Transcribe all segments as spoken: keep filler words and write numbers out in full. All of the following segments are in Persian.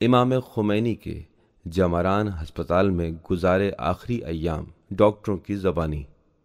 امام خمینی کے جمران ہسپتال میں گزارے آخری ایام، ڈاکٹروں کی زبانی۔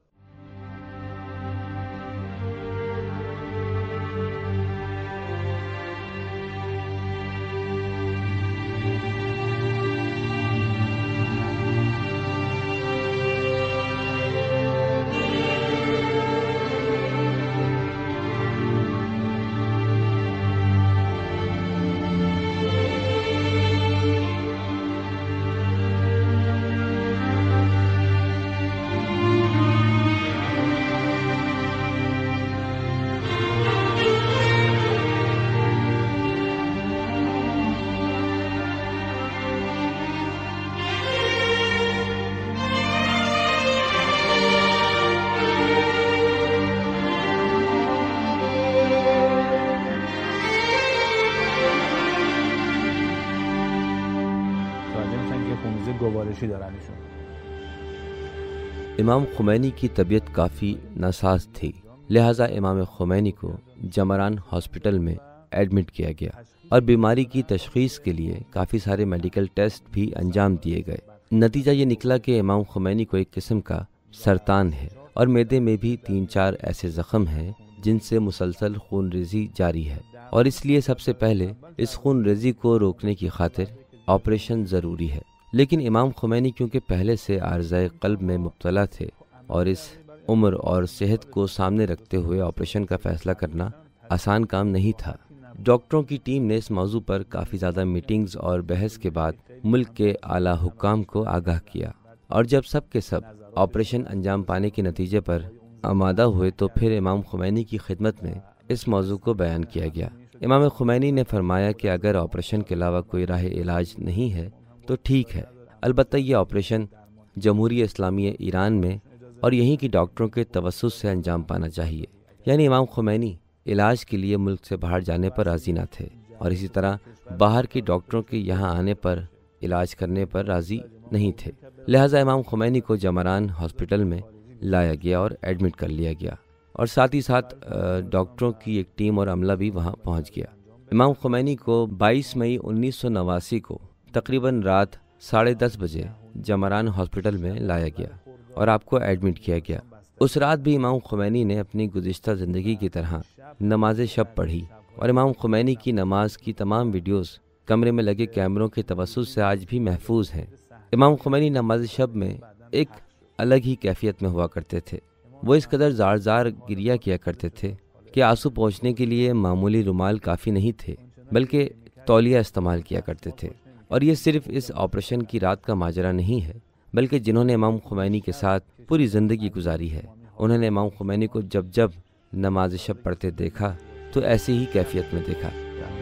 امام خمینی کی طبیعت کافی ناساز تھی، لہٰذا امام خمینی کو جمران ہاسپٹل میں ایڈمٹ کیا گیا اور بیماری کی تشخیص کے لیے کافی سارے میڈیکل ٹیسٹ بھی انجام دیے گئے۔ نتیجہ یہ نکلا کہ امام خمینی کو ایک قسم کا سرطان ہے اور معدے میں بھی تین چار ایسے زخم ہیں جن سے مسلسل خون ریزی جاری ہے، اور اس لیے سب سے پہلے اس خون ریزی کو روکنے کی خاطر آپریشن ضروری ہے۔ لیکن امام خمینی کیونکہ پہلے سے عارضہ قلب میں مبتلا تھے اور اس عمر اور صحت کو سامنے رکھتے ہوئے آپریشن کا فیصلہ کرنا آسان کام نہیں تھا۔ ڈاکٹروں کی ٹیم نے اس موضوع پر کافی زیادہ میٹنگز اور بحث کے بعد ملک کے اعلیٰ حکام کو آگاہ کیا، اور جب سب کے سب آپریشن انجام پانے کے نتیجے پر آمادہ ہوئے تو پھر امام خمینی کی خدمت میں اس موضوع کو بیان کیا گیا۔ امام خمینی نے فرمایا کہ اگر آپریشن کے علاوہ کوئی راہ علاج نہیں ہے تو ٹھیک ہے، البتہ یہ آپریشن جمہوریہ اسلامی ایران میں اور یہیں کی ڈاکٹروں کے توسط سے انجام پانا چاہیے۔ یعنی امام خمینی علاج کے لیے ملک سے باہر جانے پر راضی نہ تھے، اور اسی طرح باہر کے ڈاکٹروں کے یہاں آنے پر علاج کرنے پر راضی نہیں تھے، لہٰذا امام خمینی کو جمران ہاسپٹل میں لایا گیا اور ایڈمٹ کر لیا گیا، اور ساتھ ہی ساتھ ڈاکٹروں کی ایک ٹیم اور عملہ بھی وہاں پہنچ گیا۔ امام خمینی کو بائیس مئی انیس سو نواسی کو تقریباً رات ساڑھے دس بجے جمران ہاسپٹل میں لایا گیا اور آپ کو ایڈمٹ کیا گیا۔ اس رات بھی امام خمینی نے اپنی گزشتہ زندگی کی طرح نماز شب پڑھی، اور امام خمینی کی نماز کی تمام ویڈیوز کمرے میں لگے کیمروں کے توسط سے آج بھی محفوظ ہیں۔ امام خمینی نماز شب میں ایک الگ ہی کیفیت میں ہوا کرتے تھے۔ وہ اس قدر زار زار گریہ کیا کرتے تھے کہ آنسو پہنچنے کے لیے معمولی رومال کافی نہیں تھے، بلکہ تولیہ استعمال کیا کرتے تھے۔ اور یہ صرف اس آپریشن کی رات کا ماجرا نہیں ہے، بلکہ جنہوں نے امام خمینی کے ساتھ پوری زندگی گزاری ہے، انہوں نے امام خمینی کو جب جب نماز شب پڑھتے دیکھا تو ایسی ہی کیفیت میں دیکھا۔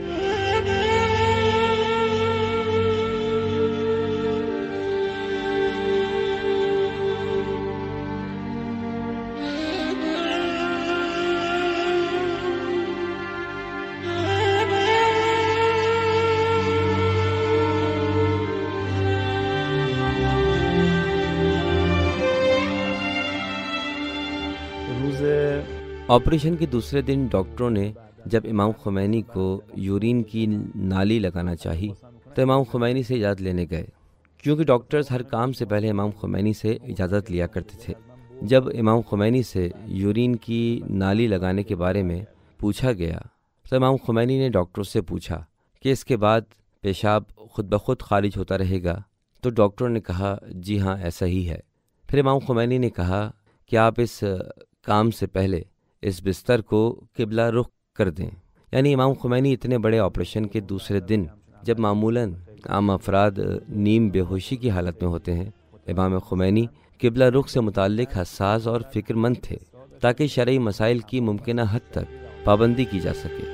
آپریشن کے دوسرے دن ڈاکٹروں نے جب امام خمینی کو یورین کی نالی لگانا چاہی تو امام خمینی سے اجازت لینے گئے، کیونکہ ڈاکٹرز ہر کام سے پہلے امام خمینی سے اجازت لیا کرتے تھے۔ جب امام خمینی سے یورین کی نالی لگانے کے بارے میں پوچھا گیا تو امام خمینی نے ڈاکٹروں سے پوچھا کہ اس کے بعد پیشاب خود بخود خارج ہوتا رہے گا؟ تو ڈاکٹروں نے کہا جی ہاں ایسا ہی ہے۔ پھر امام خمینی نے کہا کہ آپ اس کام سے پہلے اس بستر کو قبلہ رخ کر دیں۔ یعنی امام خمینی اتنے بڑے آپریشن کے دوسرے دن، جب معمولاً عام افراد نیم بے ہوشی کی حالت میں ہوتے ہیں، امام خمینی قبلہ رخ سے متعلق حساس اور فکر مند تھے تاکہ شرعی مسائل کی ممکنہ حد تک پابندی کی جا سکے۔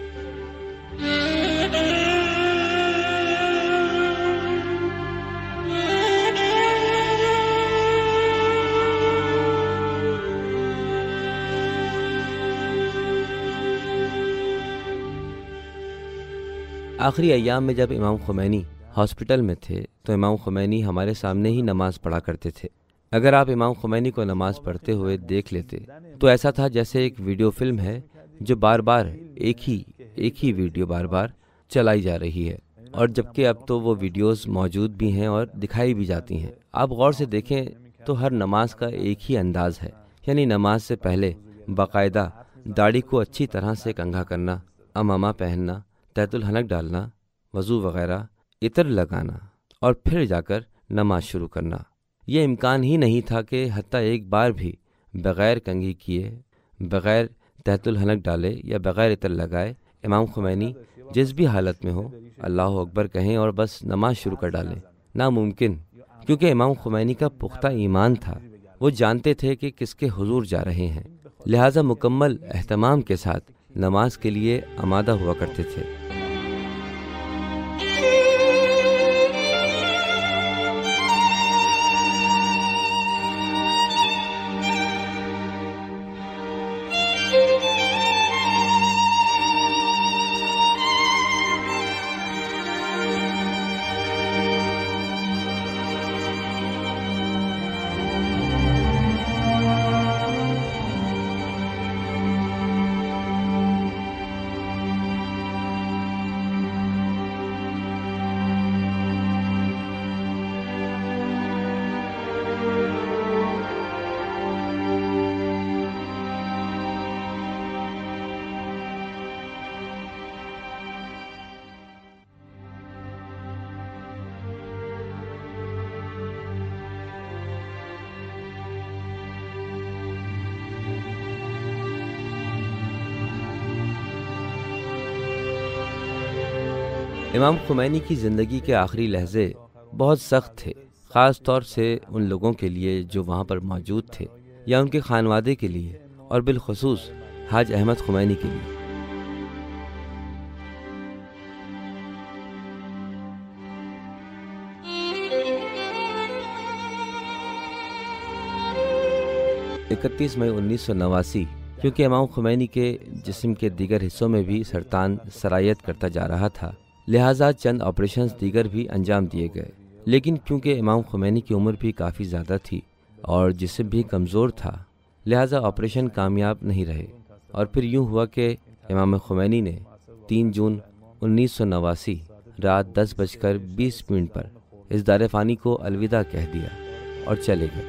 آخری ایام میں جب امام خمینی ہاسپٹل میں تھے تو امام خمینی ہمارے سامنے ہی نماز پڑھا کرتے تھے۔ اگر آپ امام خمینی کو نماز پڑھتے ہوئے دیکھ لیتے تو ایسا تھا جیسے ایک ویڈیو فلم ہے جو بار بار ایک ہی ایک ہی ویڈیو بار بار چلائی جا رہی ہے۔ اور جبکہ اب تو وہ ویڈیوز موجود بھی ہیں اور دکھائی بھی جاتی ہیں۔ آپ غور سے دیکھیں تو ہر نماز کا ایک ہی انداز ہے، یعنی نماز سے پہلے باقاعدہ داڑھی کو اچھی طرح سے کنگھا کرنا، امامہ پہننا، تحت الحنک ڈالنا، وضو وغیرہ، عطر لگانا اور پھر جا کر نماز شروع کرنا۔ یہ امکان ہی نہیں تھا کہ حتیٰ ایک بار بھی بغیر کنگھی کیے، بغیر تحت الحنک ڈالے یا بغیر عطر لگائے امام خمینی جس بھی حالت میں ہو اللہ اکبر کہیں اور بس نماز شروع کر ڈالیں۔ ناممکن، کیونکہ امام خمینی کا پختہ ایمان تھا، وہ جانتے تھے کہ کس کے حضور جا رہے ہیں، لہٰذا مکمل اہتمام کے ساتھ نماز کے لیے آمادہ ہوا کرتے تھے۔ امام خمینی کی زندگی کے آخری لحظے بہت سخت تھے، خاص طور سے ان لوگوں کے لیے جو وہاں پر موجود تھے یا ان کے خانوادے کے لیے، اور بالخصوص حاج احمد خمینی کے لیے۔ اکتیس مئی انیس سو نواسی، کیونکہ امام خمینی کے جسم کے دیگر حصوں میں بھی سرطان سرایت کرتا جا رہا تھا، لہٰذا چند آپریشنز دیگر بھی انجام دیے گئے، لیکن کیونکہ امام خمینی کی عمر بھی کافی زیادہ تھی اور جسم بھی کمزور تھا، لہٰذا آپریشن کامیاب نہیں رہے، اور پھر یوں ہوا کہ امام خمینی نے تین جون انیس سو نواسی رات دس بج کر بیس منٹ پر اس دار فانی کو الوداع کہہ دیا اور چلے گئے۔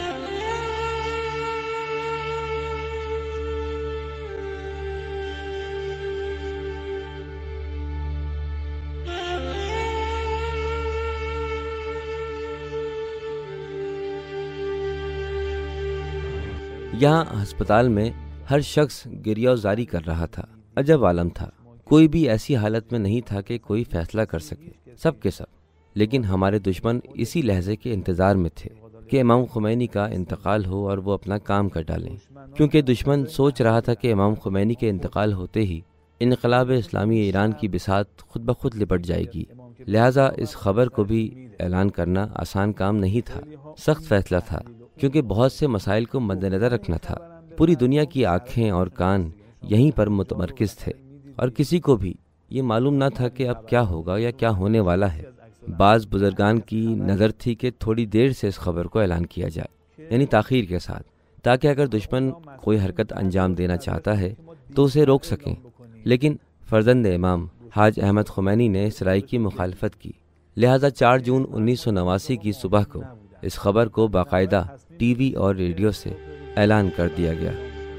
یہاں ہسپتال میں ہر شخص گریہ زاری کر رہا تھا، عجب عالم تھا، کوئی بھی ایسی حالت میں نہیں تھا کہ کوئی فیصلہ کر سکے، سب کے سب۔ لیکن ہمارے دشمن اسی لحظے کے انتظار میں تھے کہ امام خمینی کا انتقال ہو اور وہ اپنا کام کر ڈالیں، کیونکہ دشمن سوچ رہا تھا کہ امام خمینی کے انتقال ہوتے ہی انقلاب اسلامی ایران کی بساط خود بخود لپٹ جائے گی، لہٰذا اس خبر کو بھی اعلان کرنا آسان کام نہیں تھا، سخت فیصلہ تھا، کیونکہ بہت سے مسائل کو مد نظر رکھنا تھا۔ پوری دنیا کی آنکھیں اور کان یہیں پر متمرکز تھے، اور کسی کو بھی یہ معلوم نہ تھا کہ اب کیا ہوگا یا کیا ہونے والا ہے۔ بعض بزرگان کی نظر تھی کہ تھوڑی دیر سے اس خبر کو اعلان کیا جائے، یعنی تاخیر کے ساتھ، تاکہ اگر دشمن کوئی حرکت انجام دینا چاہتا ہے تو اسے روک سکیں، لیکن فرزند امام حاج احمد خمینی نے اس رائے کی مخالفت کی، لہٰذا چار جون انیس سو نواسی کی صبح کو اس خبر کو باقاعدہ ٹی وی اور ریڈیو سے اعلان کر دیا گیا۔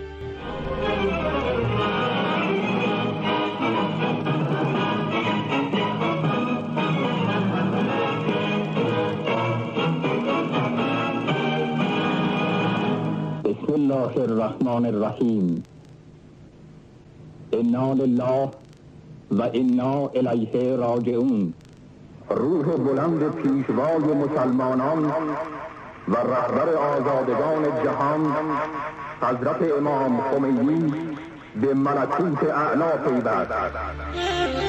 بسم اللہ الرحمن الرحیم، انا للہ و انا الیہ راجعون۔ روح بلند پیشوای مسلمانان و رهبر آزادگان جهان حضرت امام خمینی به ملکوت اعلی پیوست۔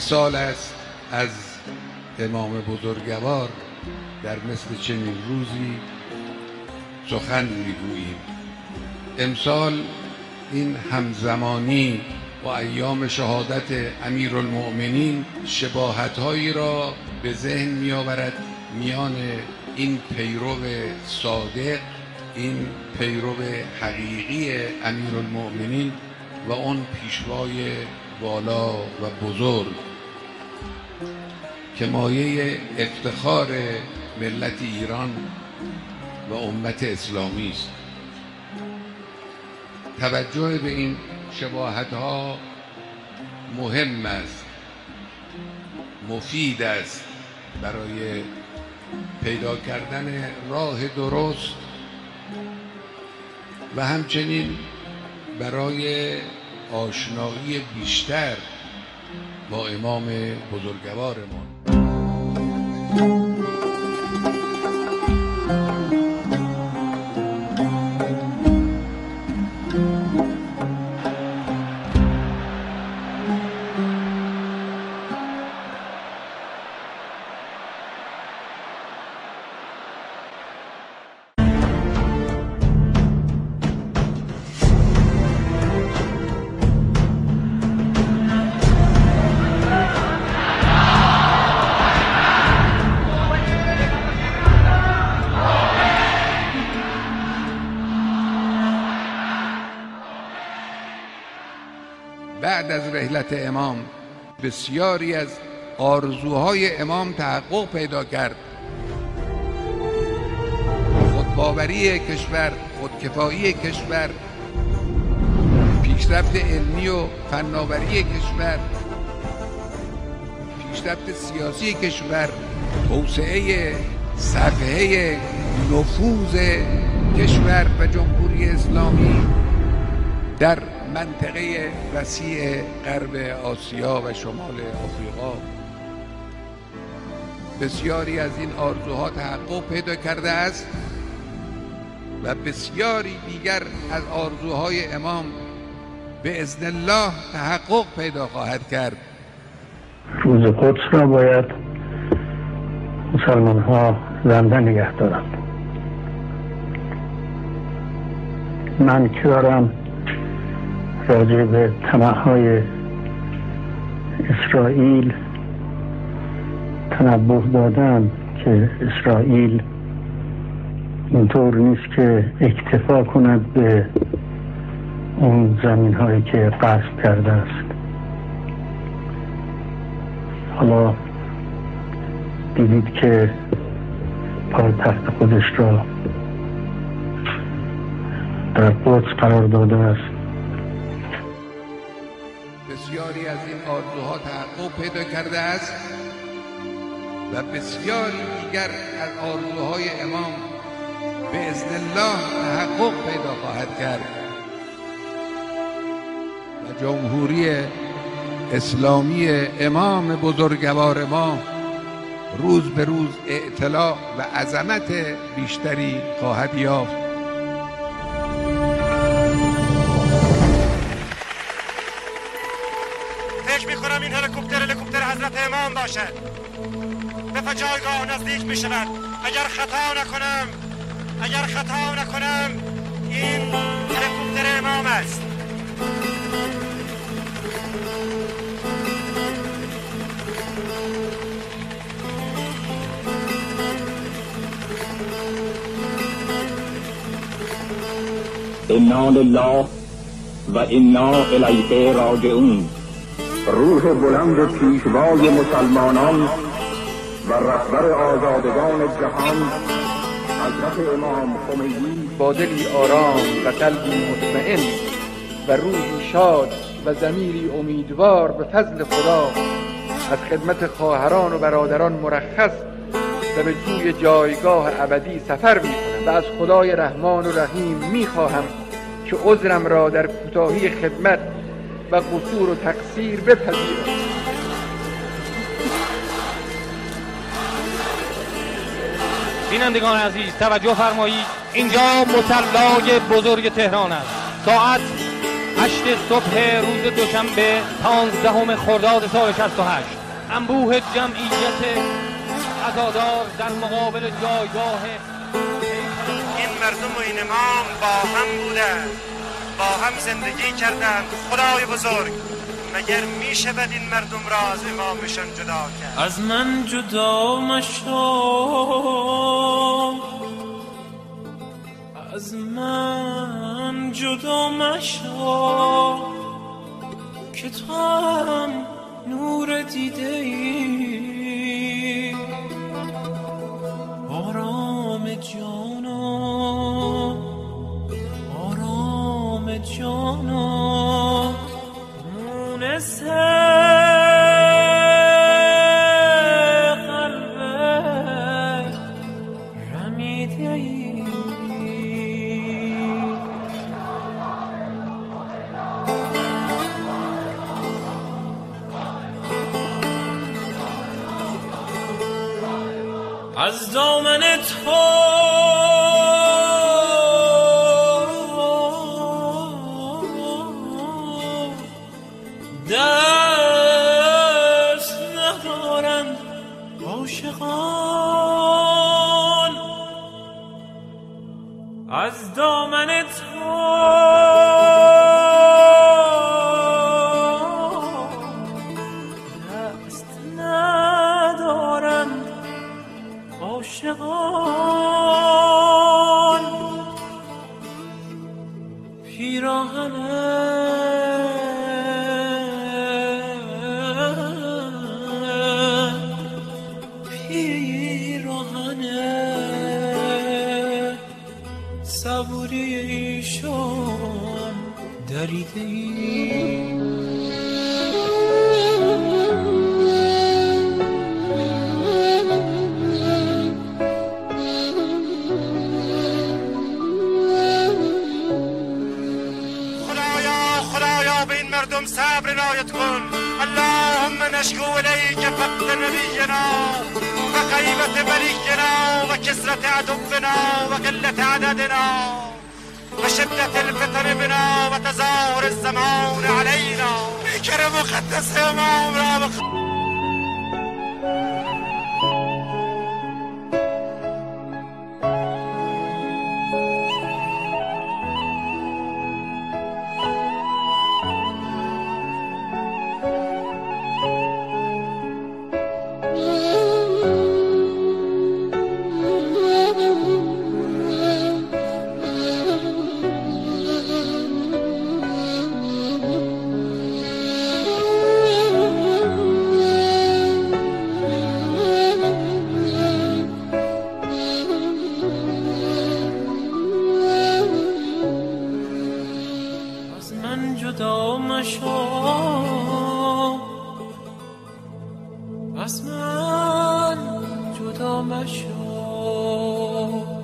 مثال است از امام بزرگوار در مثل چنین روزی سخن میگوییم. امسال این همزمانی با ایام شهادت امیرالمؤمنین شباهت‌هایی را به ذهن می‌آورد میان این پیرو صادق، این پیرو حقیقی امیرالمؤمنین و اون پیشوای والا و بزرگ که مایه افتخار ملت ایران و امت اسلامی است. توجه به این شباهت‌ها مهم است، مفید است برای پیدا کردن راه درست و همچنین برای آشنایی بیشتر با امام بزرگوارمان. بعد از رحلت امام بسیاری از آرزوهای امام تحقق پیدا کرد. خودباوری کشور، خودکفایی کشور، پیشرفت علمی و فناوری کشور، پیشرفت سیاسی کشور، توسعه صفحه نفوذ کشور و جمهوری اسلامی در منطقه وسیع غرب آسیا و شمال آفریقا. بسیاری از این آرزوها تحقق پیدا کرده است و بسیاری دیگر از آرزوهای امام به اذن الله تحقق پیدا خواهد کرد. روز قدس را باید مسلمان ها زنده نگه دارند. من که دارم راجع به طمع‌های اسرائیل تنبه دادم که اسرائیل اینطور نیست که اکتفا کند به اون زمین‌هایی که غصب کرده است. حالا دیدید که پایتخت خودش را در قدس قرار داده است. بسیاری از این آرزوها تحقق پیدا کرده است و بسیاری دیگر از آرزوهای امام به اذن الله تحقق پیدا خواهد کرد و جمهوری اسلامی امام بزرگوار ما روز به روز اطلاع و عظمت بیشتری خواهد یافت. فکر میکنم این هلیکوپتر هلیکوپتر حضرت امام باشد. به جایگاه نزدیک میشود. اگر خطا نکنم اگر خطا نکنم این هلیکوپتر امام است. انا لله و انا الیه راجعون. روح بلند پیشوای مسلمانان و رهبر آزادگان جهان حضرت امام خمینی با دلی آرام و قلبی مطمئن و روحی شاد و ضمیری امیدوار به فضل خدا از خدمت خواهران و برادران مرخص و به سوی جایگاه ابدی سفر می‌کنم و از خدای رحمان و رحیم می‌خواهم که عذرم را در کوتاهی خدمت و قصور و تقصیر بپذیرد. بینندگان عزیز توجه فرمایید، اینجا مصلی بزرگ تهران است. ساعت هشت صبح روز دوشنبه پانزدهم خرداد سال شصت و هشت انبوه جمعیت عزادار در مقابل جایگاه این مردم و این امام با هم بودند، با هم زندگی کردند. خدای بزرگ مگر می شود این مردم را از امامشان جدا کرد؟ از من جدا مشو، از من جدا مشو که تو هم نور دیده ای. آرام جانا، آرام جانا، مونس قلب رمیده ای. از دامن تو دست ندارند عاشقان، از دامن تو دست ندارند عاشقان. پیراهنه پیراهنه صبوری ایشان دریده ای. مردم صبر عنایت کن. اللهم نشکو الیک فقد نبینا و غیبت ولینا و کثرت عدونا و قلت عددنا و شدت الفتن بنا و تظاهر الزمان علینا. پیکر مقدس امام را بخ... جدا مشو، از من جدا مشو.